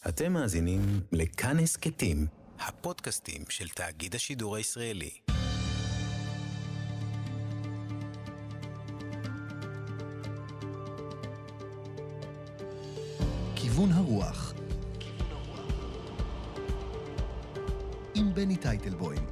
אתם מאזינים לכאן הסכתים, הפודקאסטים של תאגיד השידור הישראלי. כיוון הרוח עם בני טייטלבוים.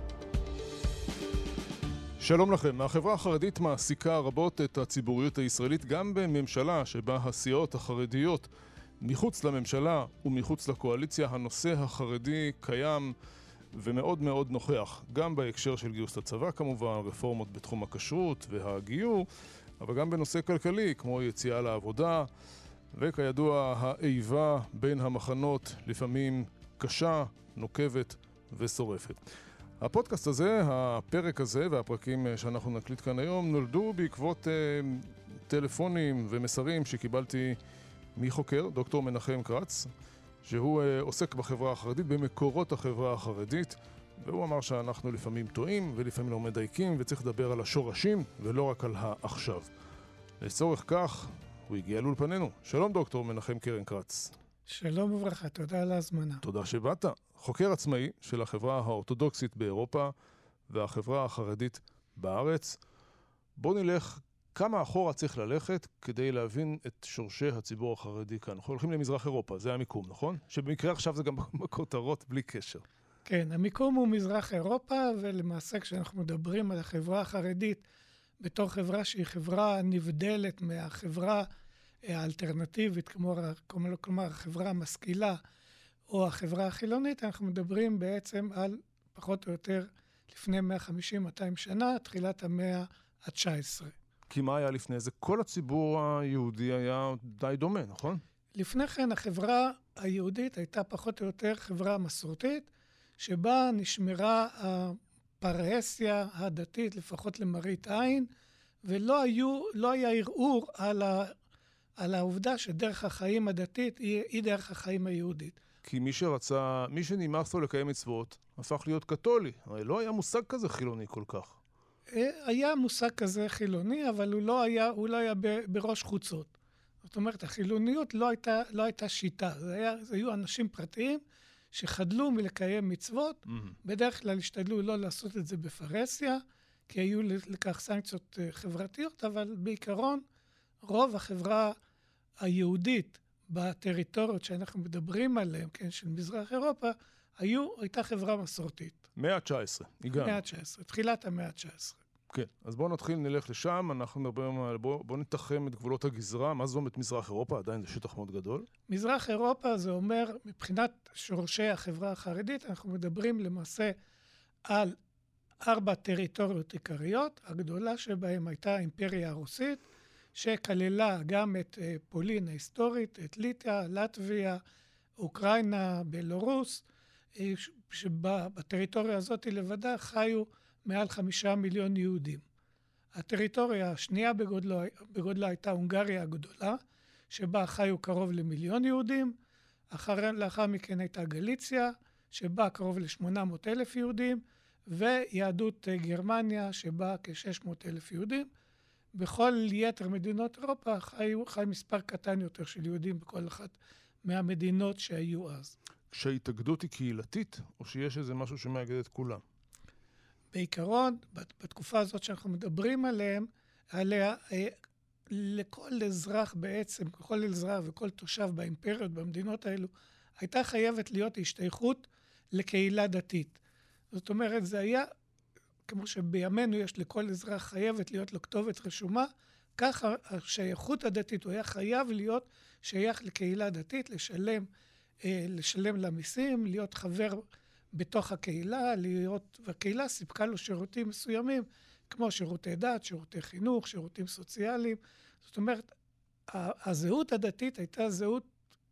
שלום לכם. החברה החרדית מעסיקה רבות את הציבוריות הישראלית, גם בממשלה שבה הסיעות החרדיות מחוץ לממשלה ומחוץ לקואליציה. הנושא החרדי קיים ומאוד מאוד נוכח, גם בהקשר של גיוס לצבא כמובן, רפורמות בתחום הכשרות והגיור, אבל גם בנושא כלכלי כמו יציאה לעבודה, וכידוע האיבה בין המחנות לפעמים קשה, נוקבת ושורפת. הפודקאסט הזה, הפרק הזה והפרקים שאנחנו נקליט כאן היום נולדו בעקבות טלפונים ומסרים שקיבלתי מחוקר, דוקטור מנחם קרץ, שהוא עוסק בחברה החרדית, במקורות החברה החרדית, והוא אמר שאנחנו לפעמים טועים ולפעמים לא מדייקים, וצריך לדבר על השורשים ולא רק על העכשיו. לצורך כך, הוא הגיע לאולפנינו. שלום דוקטור מנחם קרן קרץ. שלום וברכה, תודה על ההזמנה. תודה שבאת. חוקר עצמאי של החברה האורתודוקסית באירופה והחברה החרדית בארץ. בוא נלך כמה אחורה צריך ללכת כדי להבין את שורשי הציבור החרדי כאן. אנחנו הולכים למזרח אירופה, זה המיקום, נכון? שבמקרה עכשיו זה גם בכותרות בלי קשר. כן, המיקום הוא מזרח אירופה, ולמעשה כשאנחנו מדברים על החברה החרדית בתור חברה שהיא חברה נבדלת מהחברה האלטרנטיבית, כלומר החברה המשכילה או החברה החילונית, אנחנו מדברים בעצם על פחות או יותר לפני 150-200 שנה, תחילת המאה ה-19. כי מה היה לפני זה? כל הציבור היהודי היה די דומה, נכון? לפני כן החברה היהודית הייתה פחות או יותר חברה מסורתית, שבה נשמרה הפרהסיה הדתית, לפחות למראית עין, ולא היה ערעור על העובדה שדרך החיים הדתית היא דרך החיים היהודית. כי מי שנמאס לו לקיים מצוות, הפך להיות קתולי. הרי לא היה מושג כזה חילוני כל כך. היה מושג כזה חילוני, אבל הוא לא היה בראש חוצות. זאת אומרת, החילוניות לא הייתה שיטה. זה היו אנשים פרטיים שחדלו מלקיים מצוות, בדרך כלל השתדלו לא לעשות את זה בפרהסיה, כי היו לכך סנקציות חברתיות, אבל בעיקרון, רוב החברה היהודית בטריטוריות שאנחנו מדברים עליהן, כן, של מזרח אירופה, הייתה חברה מסורתית. מאה ה-19, הגענו. מאה ה-19, תחילת המאה ה-19. כן, אז בואו נתחיל, נלך לשם, אנחנו נדברים על, בואו נתחם את גבולות הגזרה. מה זה אומר את מזרח אירופה? עדיין זה שטח מאוד גדול. מזרח אירופה זה אומר, מבחינת שורשי החברה החרדית, אנחנו מדברים למעשה על 4 טריטוריות עיקריות. הגדולה שבהן הייתה האימפריה הרוסית, שכללה גם את פולין ההיסטורית, את ליטא, לטביה, אוקראינה, בלרוס, שבטריטוריה הזאת לבדה חיו מעל 5 מיליון יהודים. הטריטוריה השנייה בגודלה הייתה הונגריה הגדולה, שבה חיו קרוב ל1,000,000 יהודים. לאחר מכן הייתה גליציה, שבה קרוב ל800,000 יהודים, ויהדות גרמניה, שבה כ600,000 יהודים. בכל יתר מדינות אירופה חי מספר קטן יותר של יהודים בכל אחת מהמדינות שהיו אז. כשההתאגדות היא קהילתית, או שיש איזה משהו שמאגד את כולם? בעיקרון, בתקופה הזאת שאנחנו מדברים עליה, לכל אזרח בעצם, כל אזרח וכל תושב באימפריות, במדינות האלו, הייתה חייבת להיות השתייכות לקהילה דתית. זאת אומרת, זה היה, כמו שבימינו יש לכל אזרח חייבת להיות לו כתובת רשומה, ככה השייכות הדתית, הוא היה חייב להיות שייך לקהילה דתית, לשלם למיסים, להיות חבר בתוך הקהילה, והקהילה סיפקה לו שירותים מסוימים, כמו שירותי דת, שירותי חינוך, שירותים סוציאליים. זאת אומרת, הזהות הדתית הייתה זהות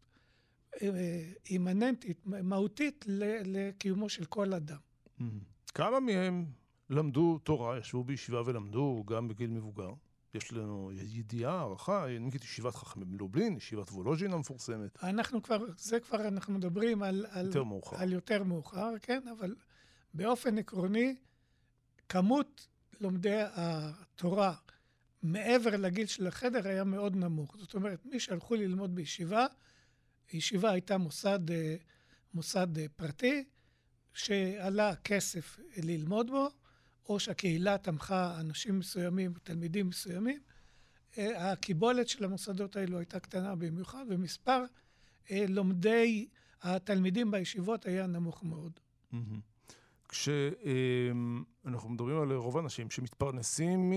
אימננטית, מהותית לקיומו של כל אדם. כמה מהם למדו תורה, ישבו בישיבה ולמדו גם בגיל מבוגר? יש לנו ידיעה, הערכה, נגיד ישיבת חכמים לובלין, ישיבת וולוז'ין המפורסמת. אנחנו מדברים על יותר מאוחר, כן? אבל באופן עקרוני, כמות לומדי התורה מעבר לגיל של החדר היה מאוד נמוך. זאת אומרת, מי שהלכו ללמוד בישיבה, הישיבה הייתה מוסד פרטי, שעלה כסף ללמוד בו, או שהקהילה תמכה אנשים מסוימים, תלמידים מסוימים. הקיבולת של המוסדות האלו הייתה קטנה במיוחד, ומספר לומדי התלמידים בישיבות היה נמוך מאוד. כשאנחנו מדברים על רוב האנשים שמתפרנסים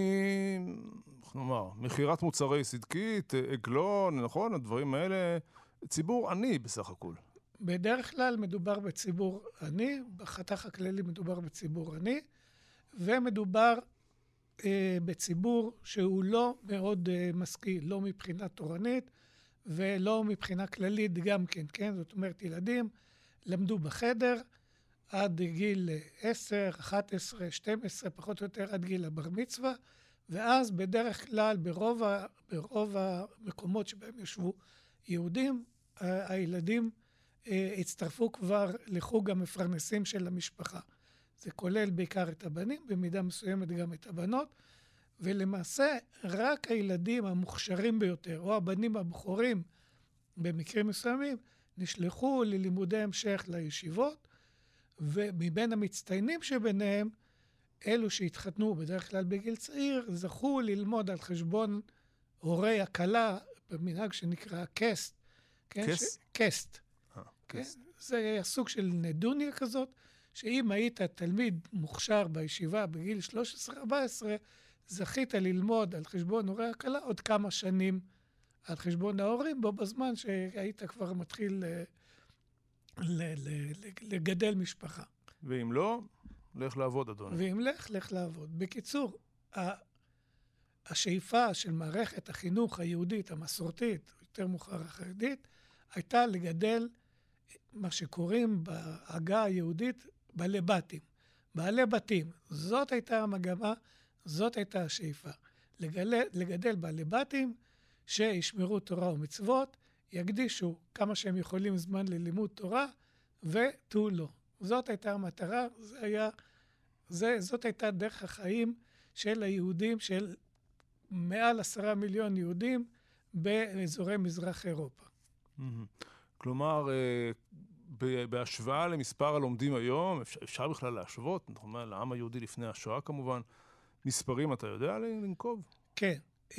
מכירת מוצרי סדקית, עגלון, נכון? הדברים האלה, ציבור עני בסך הכל. בדרך כלל מדובר בציבור עני, בחתך הכללי מדובר בציבור עני, ומדובר בציבור שהוא לא מאוד משכיל, לא מבחינה תורנית ולא מבחינה כללית גם כן, כן? זאת אומרת, ילדים למדו בחדר עד גיל 10, 11, 12, פחות או יותר עד גיל הבר מצווה, ואז בדרך כלל ברוב המקומות שבהם ישבו יהודים, הילדים הצטרפו כבר לחוג המפרנסים של המשפחה. זה כולל בעיקר את הבנים, במידה מסוימת גם את הבנות, ולמעשה רק הילדים המוכשרים ביותר, או הבנים הבכורים במקרים מסוימים, נשלחו ללימודי המשך לישיבות, ומבין המצטיינים שביניהם, אלו שהתחתנו בדרך כלל בגיל צעיר, זכו ללמוד על חשבון הורי הכלה, במנהג שנקרא קסט. קסט. זה היה סוג של נדוניה כזאת, שאם היית תלמיד מוכשר בישיבה בגיל 13-14, זכית ללמוד על חשבון הורי הכלה עוד כמה שנים על חשבון ההורים, בו בזמן שהיית כבר מתחיל לגדל משפחה. ואם לא, לך לעבוד, אדוני. ואם לך לעבוד. בקיצור, השאיפה של מערכת החינוך היהודית, המסורתית, יותר מאוחר החרדית, הייתה לגדל מה שקוראים בהגה היהודית בעלי בתים. בעלי בתים. זאת הייתה המגמה, זאת הייתה השאיפה. לגדל בעלי בתים שישמרו תורה ומצוות, יקדישו כמה שהם יכולים זמן ללימוד תורה, ותו לא. זאת הייתה המטרה, זאת הייתה דרך החיים של היהודים, של מעל 10 מיליון יהודים באזורי מזרח אירופה. כלומר, בהשוואה למספר הלומדים היום, אפשר בכלל להשוות, לעם היהודי לפני השואה כמובן, מספרים אתה יודע לנקוב? כן.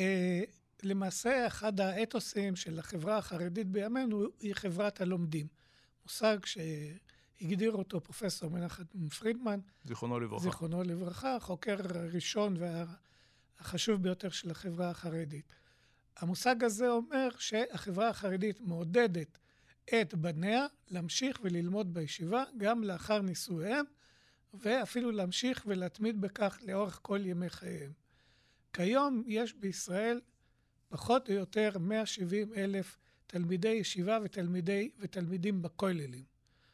למעשה, אחד האתוסים של החברה החרדית בימינו היא חברת הלומדים. מושג שהגדיר אותו פרופסור מנחם פרידמן. זיכרונו לברכה. זיכרונו לברכה, חוקר הראשון והחשוב ביותר של החברה החרדית. המושג הזה אומר שהחברה החרדית מעודדת את בניה להמשיך וללמוד בישיבה גם לאחר נישואיהם, ואפילו להמשיך ולהתמיד בכך לאורך כל ימי חייהם. כיום יש בישראל פחות או יותר 170,000 תלמידי ישיבה ותלמידים בכוללים.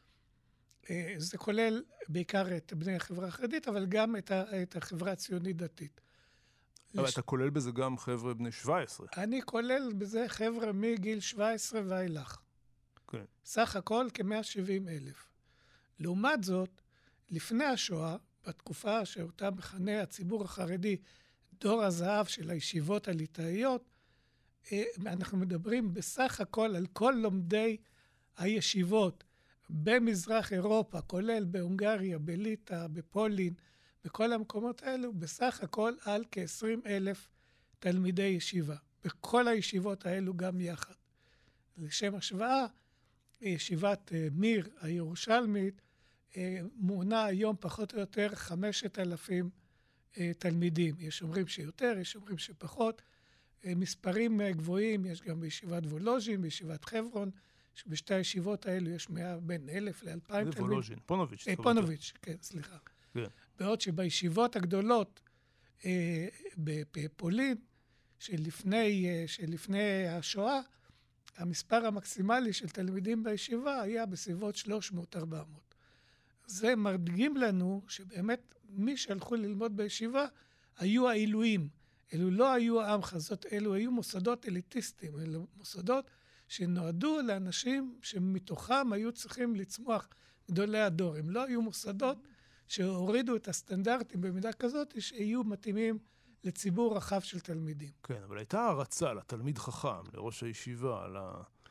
זה כולל בעיקר את בני החברה החרדית, אבל גם את החברה הציונית דתית. אבל אתה כולל בזה גם חבר'ה בני 17. אני כולל בזה חבר'ה מגיל 17 ואילך. כן. סך הכל כ-170,000. לעומת זאת, לפני השואה, בתקופה שאותה מכנה הציבור החרדי דור הזהב של הישיבות הליטאיות, אנחנו מדברים בסך הכל על כל לומדי הישיבות במזרח אירופה, כולל בהונגריה, בליטא, בפולין, בכל המקומות האלו, בסך הכל על כ-20,000 תלמידי ישיבה. בכל הישיבות האלו גם יחד. לשם השוואה, ישיבת מיר הירושלמית מונה היום פחות או יותר 5,000 תלמידים. יש אומרים שיותר, יש אומרים שפחות. מספרים גבוהים יש גם בישיבת וולוז'ין, בישיבת חברון, שבשתי הישיבות האלו יש בין 1,000 ל-2,000 תלמידים. זה וולוז'ין, פונוביץ'. פונוביץ', כן, סליחה. כן. בעוד שבישיבות הגדולות בפולין, שלפני השואה, המספר המקסימלי של תלמידים בישיבה היה בסביבות 300-400. זה מדגים לנו שבאמת מי שהלכו ללמוד בישיבה היו העילויים. אלו לא היו העם חזות, אלו היו מוסדות אליטיסטיים, אלו מוסדות שנועדו לאנשים שמתוכם היו צריכים לצמוח גדולי הדור. הם לא היו מוסדות שהורידו את הסטנדרטים במידה כזאת שיהיו מתאימים לציבור רחב של תלמידים. כן, אבל הייתה הרצה לתלמיד חכם, לראש הישיבה,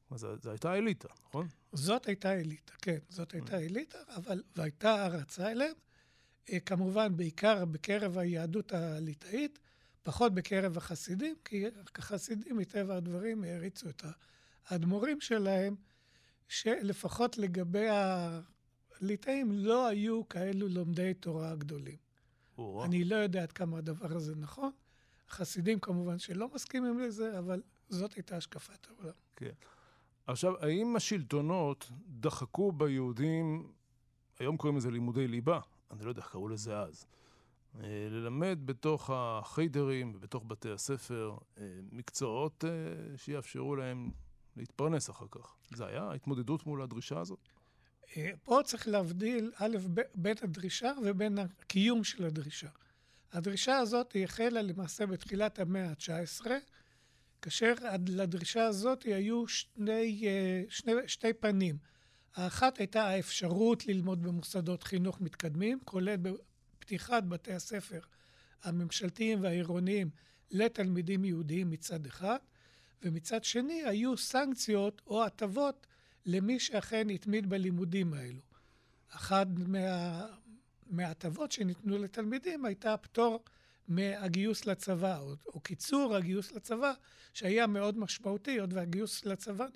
זו הייתה אליטה, נכון? זאת הייתה אליטה, כן. זאת הייתה אליטה, והייתה הערצה אליהם. כמובן, בעיקר בקרב היהדות הליטאית, פחות בקרב החסידים, כי החסידים מטבע הדברים העריצו את האדמו"רים שלהם, שלפחות לגבי הליטאים לא היו כאלו לומדי תורה גדולים. אני לא יודע עד כמה הדבר הזה נכון. החסידים כמובן שלא מסכימים לזה, אבל זאת הייתה השקפת העולם. כן. עכשיו, האם השלטונות דחקו ביהודים, היום קוראים לזה לימודי ליבה, אני לא יודע איך קראו לזה אז, ללמד בתוך החיידרים ובתוך בתי הספר מקצועות שיאפשרו להם להתפרנס אחר כך. זה היה התמודדות מול הדרישה הזאת? פה צריך להבדיל, בין הדרישה ובין הקיום של הדרישה. הדרישה הזאת היא החלה למעשה בתחילת המאה ה-19, כאשר לדרישה הזאת היו שתי פנים. האחת הייתה האפשרות ללמוד במוסדות חינוך מתקדמים, כולל בפתיחת בתי הספר הממשלתיים והעירוניים לתלמידים יהודיים מצד אחד, ומצד שני היו סנקציות או הטבות למי שאכן התמיד בלימודים האלו. אחד מההטבות שניתנו לתלמידים הייתה פטור מהגיוס לצבא, או קיצור הגיוס לצבא, שהיה מאוד משמעותי, עוד והגיוס לצבא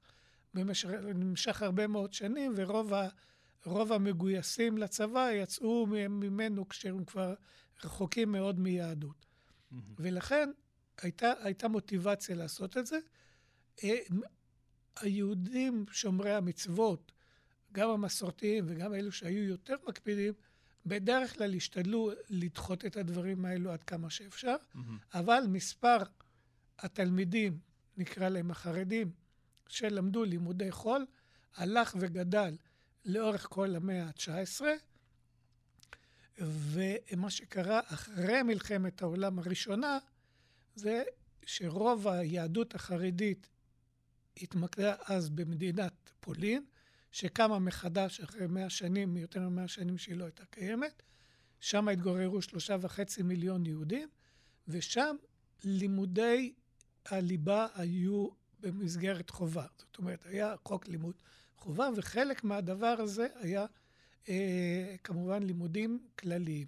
נמשך הרבה מאוד שנים, ורוב המגויסים לצבא יצאו ממנו כשהם כבר רחוקים מאוד מיהדות. ולכן הייתה מוטיבציה לעשות את זה. היהודים שומרי המצוות, גם המסורתיים וגם אלו שהיו יותר מקפידים, בדרך כלל השתדלו לדחות את הדברים האלו עד כמה שאפשר, אבל מספר התלמידים, נקרא להם החרדים, שלמדו לימודי חול, הלך וגדל לאורך כל המאה ה-19, ומה שקרה אחרי מלחמת העולם הראשונה, זה שרוב היהדות החרדית התמקדה אז במדינת פולין, שקמה מחדש אחרי 100 שנים, יותר מ100 שנים שהיא לא הייתה קיימת. שם התגוררו 3.5 מיליון יהודים, ושם לימודי הליבה היו במסגרת חובה. זאת אומרת, היה חוק לימוד חובה, וחלק מהדבר הזה היה כמובן לימודים כלליים.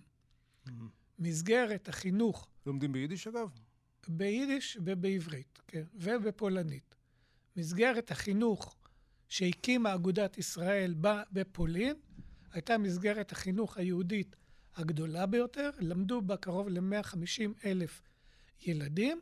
מסגרת החינוך. לומדים ביידיש אגב? ביידיש ובעברית, כן, ובפולנית. מסגרת החינוך שהקימה אגודת ישראל בפולין, הייתה מסגרת החינוך היהודית הגדולה ביותר, למדו בה קרוב ל-150,000 ילדים,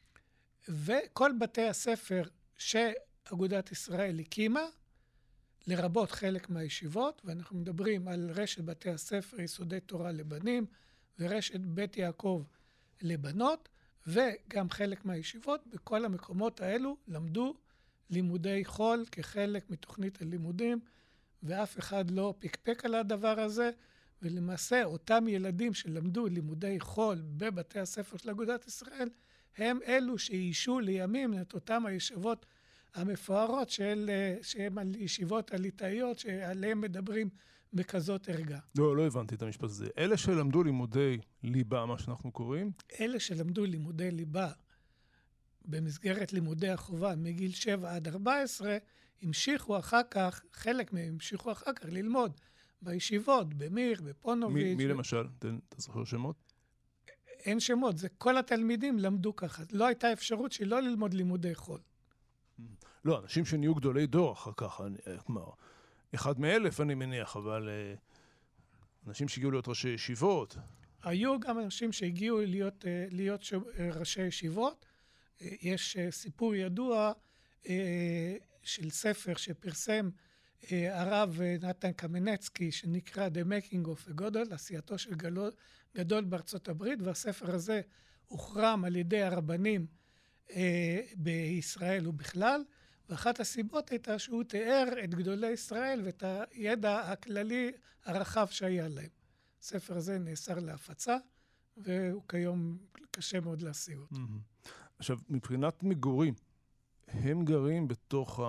וכל בתי הספר שאגודת ישראל הקימה, לרבות חלק מהישיבות, ואנחנו מדברים על רשת בתי הספר יסודי תורה לבנים, ורשת בית יעקב לבנות, וגם חלק מהישיבות, בכל המקומות האלו למדו לימודי חול כחלק מתוכנית הלימודים, ואף אחד לא פקפק על הדבר הזה, ולמעשה אותם ילדים שלמדו לימודי חול בבתי הספר של אגודת ישראל, הם אלו שאישו לימים את אותם הישיבות המפוארות שהן על ישיבות הליטאיות, שעליהן מדברים בכזאת ערגה. לא הבנתי את המשפט הזה. אלה שלמדו לימודי ליבה, מה שאנחנו קוראים? אלה שלמדו לימודי ליבה במסגרת לימודי החובה מגיל 7 עד 14, המשיכו אחר כך, חלק מהם המשיכו אחר כך ללמוד בישיבות, במיר, בפונוביץ'. מי למשל? אתה זוכר שמות? אין שמות, זה כל התלמידים למדו ככה. לא הייתה אפשרות שלא ללמוד לימודי חול. לא, אנשים שנהיו גדולי דור אחר כך, כלומר, 1 מ-1,000 אני מניח, אבל אנשים שהגיעו להיות ראשי ישיבות. היו גם אנשים שהגיעו להיות ראשי ישיבות. יש סיפור ידוע של ספר שפרסם הרב נתן קמנצקי, שנקרא The Making of a Godol, עשייתו של גדול בארצות הברית, והספר הזה הוחרם על ידי הרבנים בישראל ובכלל, ואחת הסיבות הייתה שהוא תיאר את גדולי ישראל ואת הידע הכללי הרחב שהיה להם. הספר הזה נאסר להפצה, והוא כיום קשה מאוד להשיג אותו. עכשיו, מבחינת מגורים, הם גרים בתוך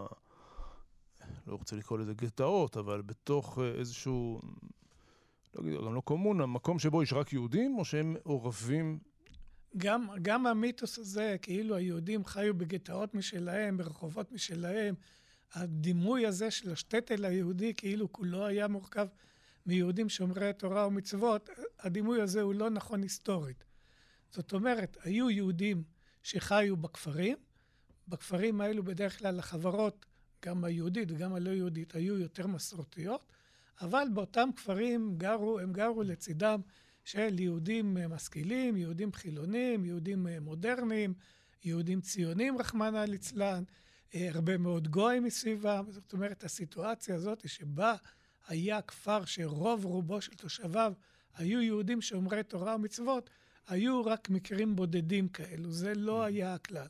לא רוצה לקרוא לזה גטאות, אבל בתוך איזשהו, לא, גם לא קומונה, מקום שבו יש רק יהודים, או שהם עורבים? גם המיתוס הזה, כאילו היהודים חיו בגטאות משלהם, ברחובות משלהם, הדימוי הזה של השטטל היהודי, כאילו כולו היה מורכב מיהודים שומרי תורה ומצוות, הדימוי הזה הוא לא נכון היסטורית. זאת אומרת, היו יהודים שחיו בכפרים, בכפרים האלו בדרך כלל החברות, גם היהודית וגם הלא יהודית, היו יותר מסורתיות, אבל באותם כפרים הם גרו לצידם של יהודים משכילים, יהודים חילונים, יהודים מודרניים, יהודים ציונים, רחמנא ליצלן, הרבה מאוד גויים מסביבם. זאת אומרת, הסיטואציה הזאת שבה היה כפר שרוב רובו של תושביו היו יהודים שומרי תורה ומצוות, היו רק מקרים בודדים כאלו, זה לא היה הכלל.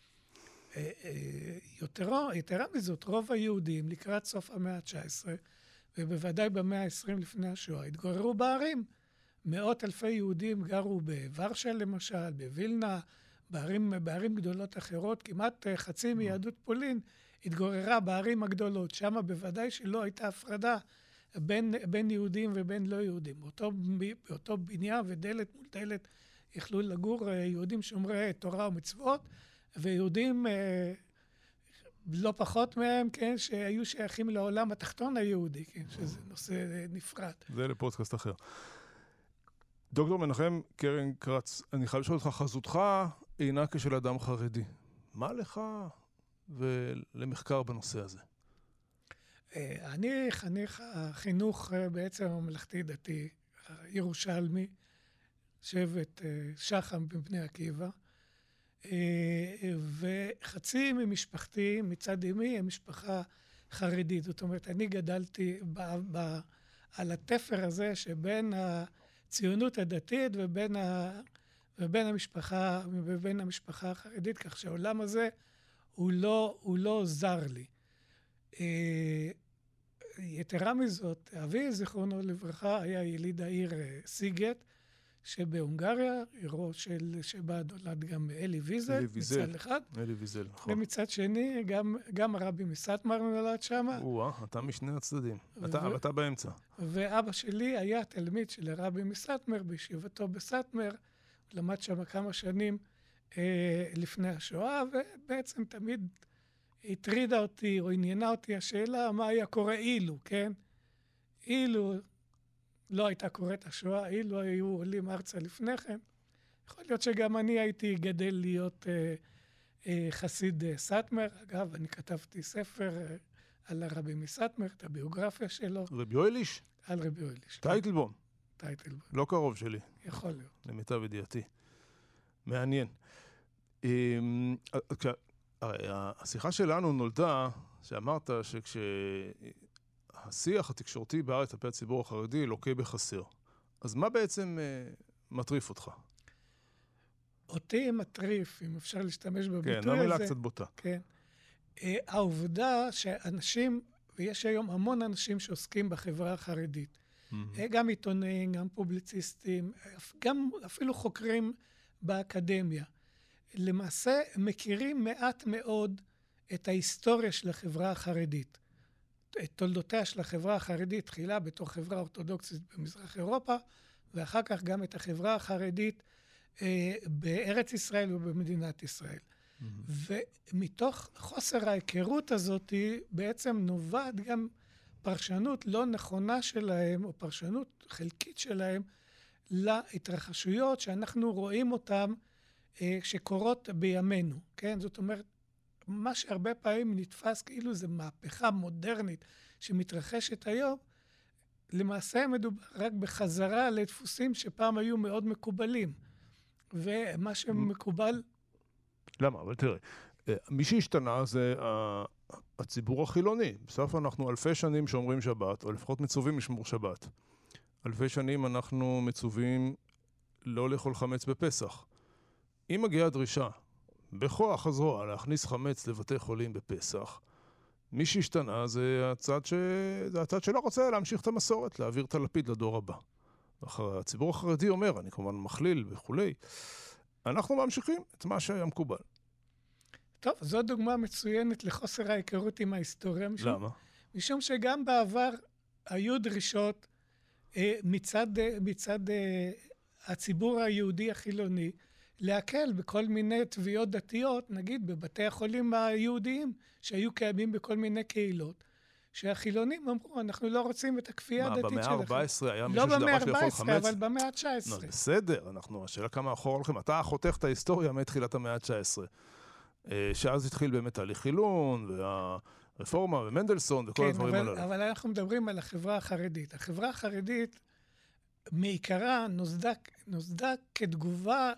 יתרה מזאת, רוב היהודים לקראת סוף המאה ה-19, ובוודאי במאה ה-20 לפני השואה, התגוררו בערים. מאות אלפי יהודים גרו בוורשה למשל, בווילנה, בערים גדולות אחרות, כמעט חצי מיהדות פולין התגוררה בערים הגדולות. שם בוודאי שלא הייתה הפרדה בין יהודים ובין לא יהודים. באותו בניין ודלת מול דלת יכלו לגור יהודים שומרי תורה ומצוות, ויהודים לא פחות מהם, כן, שהיו שייכים לעולם התחתון היהודי, כן, שזה נושא נפרד. זה לפודקאסט אחר. דוקטור מנחם קרן קרץ, אני חייב לשאול אותך, חזותך אינה כשל אדם חרדי. מה לך ולמחקר בנושא הזה? אני חניך החינוך בעצם הממלכתי דתי, ירושלמי, שבט שחם בבני עקיבא, וחצי ממשפחתי מצד אמי הם משפחה חרדית. זאת אומרת, אני גדלתי על התפר הזה שבין הציונות הדתית ובין המשפחה החרדית, כך שהעולם הזה הוא לא זר לי. יתרה מזאת, אבי זיכרונו לברכה היה יליד העיר סיגט שבהונגריה, עירו שבה נולד גם אלי ויזל, מצד אחד. אלי ויזל, נכון. ומצד שני, גם הרבי מסטמר נולד שם. אתה משני הצדדים. אתה באמצע. ואבא שלי היה תלמיד של הרבי מסטמר, בישיבתו בסטמר, למד שם כמה שנים לפני השואה, ובעצם תמיד הטרידה אותי או עניינה אותי השאלה מה היה קורה אילו, כן? אילו לא הייתה קורית השואה, אילו היו עולים ארצה לפני כן. יכול להיות שגם אני הייתי גדל להיות חסיד סטמר. אגב, אני כתבתי ספר על הרבי מסטמר, את הביוגרפיה שלו. רבי יואליש? על רבי יואליש. טייטלבום? טייטלבום. לא קרוב שלי. יכול להיות. למיטב ידיעתי. מעניין. השיחה שלנו נולדה, שאמרת שהשיח התקשורתי בארץ כלפי הציבור החרדי לוקה בחסר. אז מה בעצם מטריף אותך? אותי מטריף, אם אפשר להשתמש בביטוי הזה. כן, המילה קצת בוטה. כן. העובדה שאנשים, ויש היום המון אנשים שעוסקים בחברה החרדית, גם עיתונאים, גם פובליציסטים, גם אפילו חוקרים באקדמיה, למעשה מכירים מעט מאוד את ההיסטוריה של החברה החרדית. את תולדותיה של החברה החרדית, תחילה בתור חברה אורתודוקסית במזרח אירופה, ואחר כך גם את החברה החרדית בארץ ישראל ובמדינת ישראל. ומתוך חוסר ההיכרות הזאת בעצם נובעת גם פרשנות לא נכונה שלהם, או פרשנות חלקית שלהם, להתרחשויות שאנחנו רואים אותן שקורות בימינו. כן? זאת אומרת, מה שהרבה פעמים נתפס כאילו זה מהפכה מודרנית שמתרחשת היום, למעשה מדובר רק בחזרה לדפוסים שפעם היו מאוד מקובלים. ומה שמקובל... למה? אבל תראה, מי שהשתנה זה הציבור החילוני. בסוף אנחנו אלפי שנים שומרים שבת, או לפחות מצווים לשמור שבת. אלפי שנים אנחנו מצווים לא לאכול חמץ בפסח. אם מגיעה דרישה בכוח הזרוע להכניס חמץ לבתי חולים בפסח, מי שהשתנה זה הצד שלא רוצה להמשיך את המסורת, להעביר את הלפיד לדור הבא. הציבור החרדי אומר, אני כמובן מכליל וכולי, אנחנו ממשיכים את מה שהיה מקובל. טוב, זו דוגמה מצוינת לחוסר ההיכרות עם ההיסטוריה. למה? משום שגם בעבר היו דרישות מצד הציבור היהודי החילוני להקל בכל מיני תביעות דתיות, נגיד בבתי החולים היהודיים, שהיו קיימים בכל מיני קהילות, שהחילונים אמרו, אנחנו לא רוצים את הכפייה הדתית שלכם. במאה ה-14 היה לא מישהו שדרש לאכול במאה חמץ? ה-14, אבל במאה ה-19. לא, בסדר, השאלה כמה אחורה הולכים. אתה חותך את ההיסטוריה מתחילת המאה ה-19, שאז התחיל באמת תהליך חילון, והרפורמה, ומנדלסון, וכל הדברים הללו. כן, אבל אנחנו מדברים על החברה החרדית. החברה החרדית, מעיקרה, נוסדה כתגובה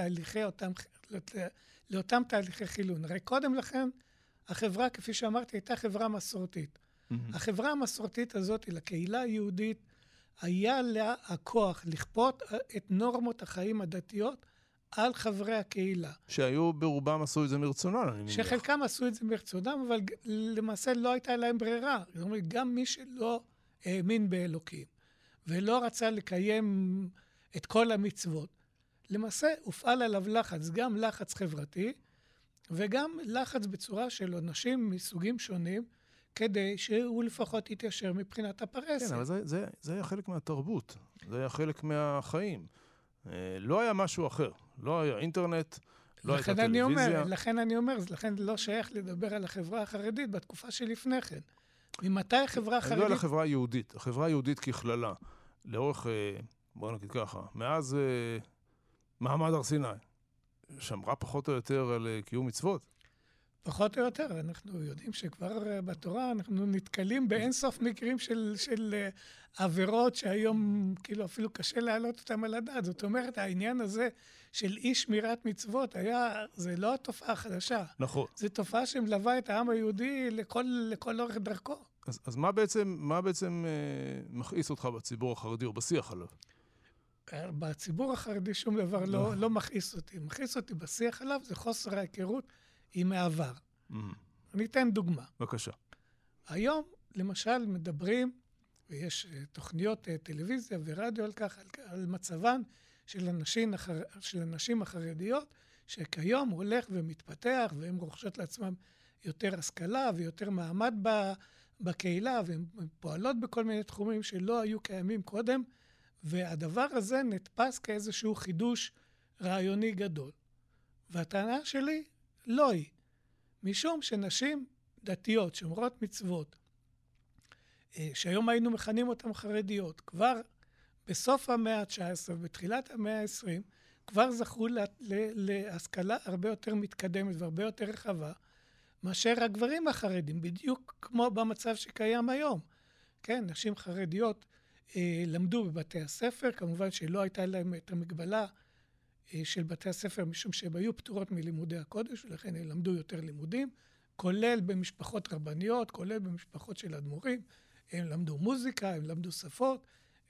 לאותם תהליכי חילון. הרי קודם לכן, החברה, כפי שאמרתי, הייתה חברה מסורתית. החברה המסורתית הזאת, לקהילה היהודית, היה לה הכוח לכפות את נורמות החיים הדתיות על חברי הקהילה. שהיו ברובם עשו את זה מרצונם, אני מניח. שחלקם עשו את זה מרצונם, אבל למעשה לא הייתה להם ברירה. זאת אומרת, גם מי שלא האמין באלוקים, ולא רצה לקיים את כל המצוות, למעשה הופעל עליו לחץ, גם לחץ חברתי, וגם לחץ בצורה של אנשים מסוגים שונים, כדי שהוא לפחות יתיישר מבחינת הפרסה. כן, אבל זה היה חלק מהתרבות, זה היה חלק מהחיים. לא היה משהו אחר, לא היה אינטרנט, לא הייתה טלוויזיה. לכן אני אומר, לכן לא שייך לדבר על החברה החרדית בתקופה שלפני כן. ממתי החברה החרדית... אני לא על החברה היהודית, החברה היהודית ככללה, לאורך, בוא נגיד ככה, מאז מעמד הר סיני, שמרה פחות או יותר על קיום מצוות. פחות או יותר, אנחנו יודעים שכבר בתורה אנחנו נתקלים באינסוף מקרים של עבירות שהיום כאילו אפילו קשה להעלות אותם על הדעת. זאת אומרת, העניין הזה של אי שמירת מצוות זה לא התופעה חדשה. נכון. זו תופעה שמלווה את העם היהודי לכל אורך דרכו. אז מה בעצם מכעיס אותך בציבור החרדי או בשיח עליו? בציבור החרדי שום דבר לא מכעיס אותי. מכעיס אותי בשיח עליו זה חוסר ההיכרות עם העבר. אני אתן דוגמה. בבקשה. היום, למשל, מדברים, ויש תוכניות טלוויזיה ורדיו על כך, על מצבן של הנשים החרדיות, שכיום הולך ומתפתח, והן רוכשות לעצמם יותר השכלה ויותר מעמד בקהילה, והן פועלות בכל מיני תחומים שלא היו קיימים קודם, והדבר הזה נתפס כאיזשהו חידוש רעיוני גדול. והטענה שלי לא היא. משום שנשים דתיות, שומרות מצוות, שהיום היינו מכנים אותן חרדיות, כבר בסוף המאה ה-19 ובתחילת המאה ה-20, כבר זכו להשכלה הרבה יותר מתקדמת והרבה יותר רחבה, מאשר הגברים החרדים, בדיוק כמו במצב שקיים היום. כן, נשים חרדיות למדו בבתי הספר, כמובן שלא הייתה להם את המגבלה של בתי הספר, משום שהם היו פטורות מלימודי הקודש, ולכן הם למדו יותר לימודים, כולל במשפחות רבניות, כולל במשפחות של אדמו"רים, הם למדו מוזיקה, הם למדו שפות,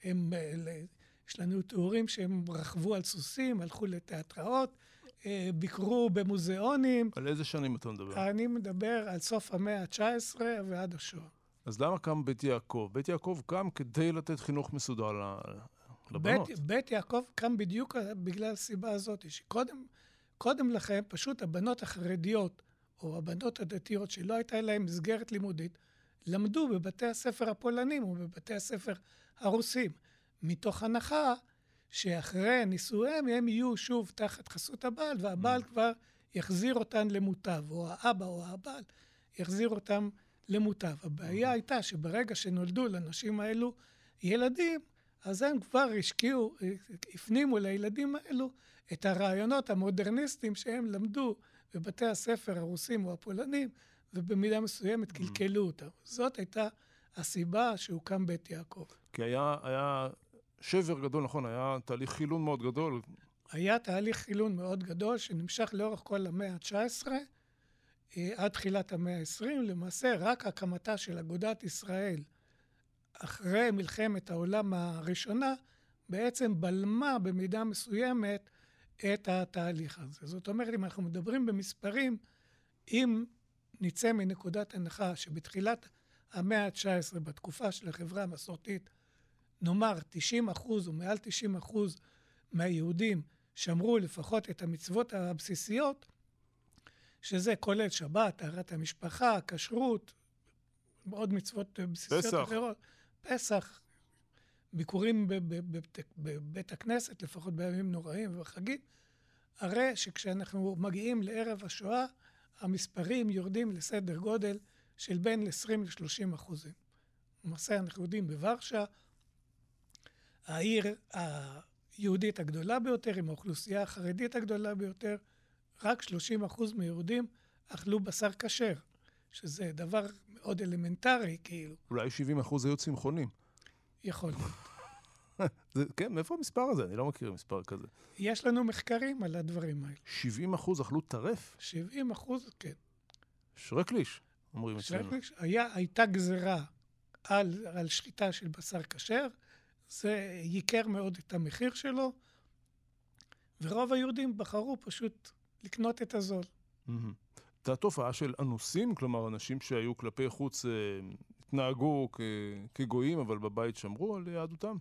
יש לנו תיאורים שהם רכבו על סוסים, הלכו לתיאטראות, ביקרו במוזיאונים. על איזה שנים אתה מדבר? אני מדבר על סוף המאה ה-19 ועד השואה. אז למה קם בית יעקב? בית יעקב קם כדי לתת חינוך מסודר לבנות. בית יעקב קם בדיוק בגלל הסיבה הזאת, שקודם לכן פשוט הבנות החרדיות, או הבנות הדתיות שלא הייתה להן מסגרת לימודית, למדו בבתי הספר הפולנים או בבתי הספר הרוסים, מתוך הנחה שאחרי נישואיהם הם יהיו שוב תחת חסות הבעל, והבעל כבר יחזיר אותן למוטב, או האבא או הבעל יחזיר אותם למוטב. הבעיה הייתה שברגע שנולדו לנשים האלו ילדים, אז הם כבר הפנימו לילדים האלו את הרעיונות המודרניסטיים שהם למדו בבתי הספר הרוסים או הפולנים, ובמידה מסוימת קלקלו אותם. זאת הייתה הסיבה שהוקם בית יעקב. כי היה שבר גדול, נכון? היה תהליך חילון מאוד גדול. היה תהליך חילון מאוד גדול שנמשך לאורך כל המאה ה-19, עד תחילת המאה ה-20. למעשה, רק הקמתה של אגודת ישראל, אחרי מלחמת העולם הראשונה, בעצם בלמה במידה מסוימת את התהליך הזה. זאת אומרת, אם אנחנו מדברים במספרים, אם נצא מנקודת הנחה שבתחילת המאה ה-19, בתקופה של החברה המסורתית, נאמר 90% או מעל 90% מהיהודים שמרו לפחות את המצוות הבסיסיות, שזה כולל שבת, טהרת המשפחה, כשרות, עוד מצוות בסיסיות פסח. אחרות. פסח, ביקורים בבית הכנסת, לפחות בימים נוראים ובחגים, הרי שכשאנחנו מגיעים לערב השואה, המספרים יורדים לסדר גודל של בין 20 ל-30%. למעשה אנחנו יודעים בוורשה, העיר היהודית הגדולה ביותר, עם האוכלוסייה החרדית הגדולה ביותר, רק 30% מיהודים אכלו בשר כשר, שזה דבר מאוד אלמנטרי, כאילו. אולי 70% היו צמחונים. יכול להיות. כן, מאיפה המספר הזה? אני לא מכיר מספר כזה. יש לנו מחקרים על הדברים האלה. 70% אכלו טרף? 70%, כן. שרקליש, אומרים אצלנו. שרקליש, הייתה גזרה על שחיטה של בשר כשר, זה ייקר מאוד את המחיר שלו, ורוב היהודים בחרו פשוט לקנות את הזול. הייתה תופעה של אנוסים, כלומר אנשים שהיו כלפי חוץ התנהגו כגויים, אבל בבית שמרו על יהדותם?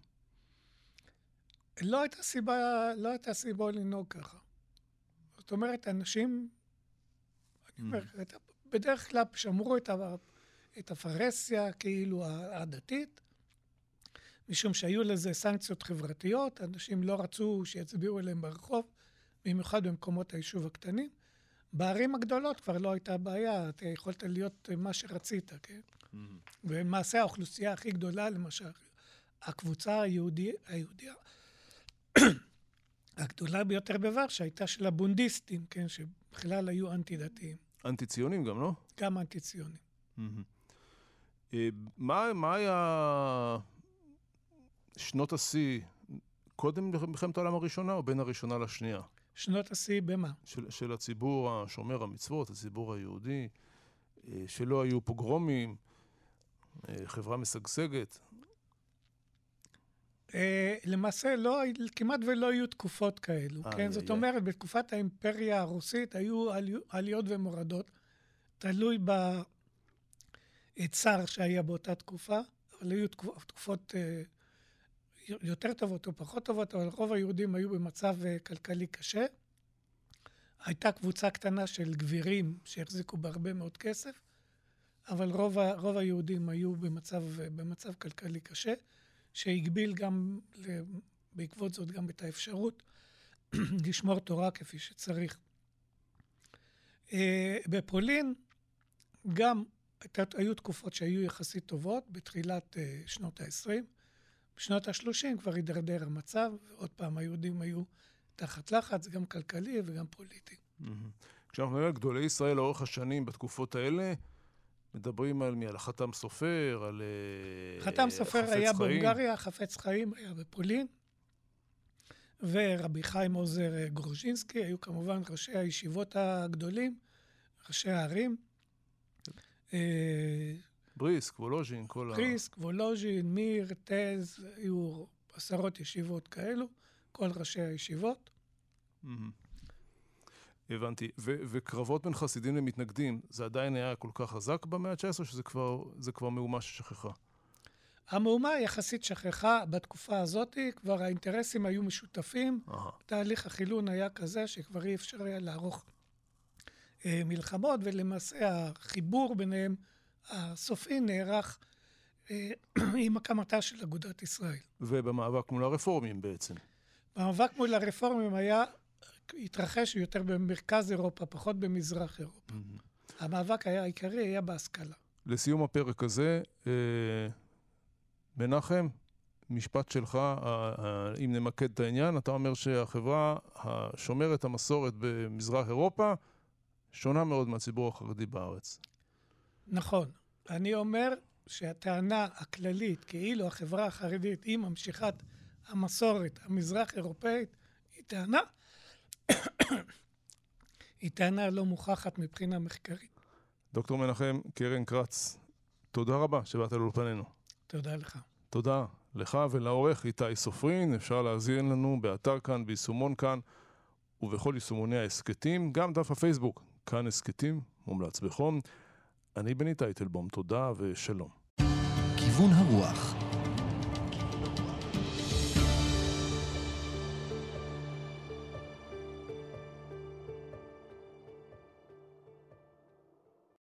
לא הייתה סיבה לנהוג ככה. זאת אומרת, אנשים, אני אומר, בדרך כלל שמרו את הפרהסיה כאילו הדתית, משום שהיו לזה סנקציות חברתיות, אנשים לא רצו שיצביעו אליהם ברחוב, במיוחד במקומות היישוב הקטנים. בערים הגדולות כבר לא הייתה בעיה, אתה יכולת להיות מה שרצית, כן? ומעשה האוכלוסייה הכי גדולה, למשל, הקבוצה היהודיה הגדולה ביותר בוורשה הייתה של הבונדיסטים, כן? שבכלל היו אנטי-דתיים. אנטי-ציונים גם, לא? גם אנטי-ציונים. מה היה שנות השיא, קודם במלחמת העולם הראשונה או בין הראשונה לשנייה? שנות השיא במה? של הציבור השומר המצוות, הציבור היהודי, שלא היו פוגרומים, חברה משגשגת. למעשה כמעט ולא היו תקופות כאלו, כן? זאת אומרת, בתקופת האימפריה הרוסית היו עליות ומורדות, תלוי בצער שהיה באותה תקופה, אבל היו תקופות יותר טובות או פחות טובות, אבל רוב היהודים היו במצב כלכלי קשה. הייתה קבוצה קטנה של גבירים שהחזיקו בהרבה מאוד כסף, אבל רוב היהודים היו במצב כלכלי קשה, שהגביל גם, בעקבות זאת, גם את האפשרות לשמור תורה כפי שצריך. בפולין גם היו תקופות שהיו יחסית טובות, בתחילת שנות ה-20. בשנות ה-30 כבר הידרדר המצב, ועוד פעם היהודים היו תחת לחץ, גם כלכלי וגם פוליטי. כשאנחנו מדברים על גדולי ישראל לאורך השנים בתקופות האלה, מדברים על חתם סופר, על חתם סופר היה בהונגריה, חפץ חיים היה בפולין, ורבי חיים עוזר גרוז'ינסקי, היו כמובן ראשי הישיבות הגדולים, ראשי הערים. בריסק, וולוז'ין, בריסק, וולוז'ין, מיר, תז, היו עשרות ישיבות כאלו, כל ראשי הישיבות. הבנתי. וקרבות בין חסידים למתנגדים, זה עדיין היה כל כך חזק במאה ה-19, או שזה כבר מהומה ששכחה? המהומה יחסית שכחה בתקופה הזאת, כבר האינטרסים היו משותפים, תהליך החילון היה כזה שכבר אי אפשר היה לערוך מלחמות, ולמעשה החיבור ביניהם הסופי נערך עם הקמתה של אגודת ישראל. ובמאבק מול הרפורמים בעצם. במאבק מול הרפורמים התרחש יותר במרכז אירופה, פחות במזרח אירופה. המאבק העיקרי היה בהשכלה. לסיום הפרק הזה, מנחם, משפט שלך, אם נמקד את העניין, אתה אומר שהחברה השומרת המסורת במזרח אירופה, שונה מאוד מהציבור החרדי בארץ. נכון. אני אומר שהטענה הכללית, כאילו החברה החרדית היא ממשיכת המסורת המזרח אירופאית, היא טענה לא מוכחת מבחינה מחקרית. דוקטור מנחם קרן קרץ, תודה רבה שבאת לאולפנינו. תודה לך. תודה לך ולעורך איתי סופרין. אפשר להזין לנו באתר כאן, ביישומון כאן, ובכל יישומוני העסקתים, גם דף הפייסבוק, כאן עסקתים, מומלץ בחום. אני בני טייטלבום, תודה ושלום. כיוון הרוח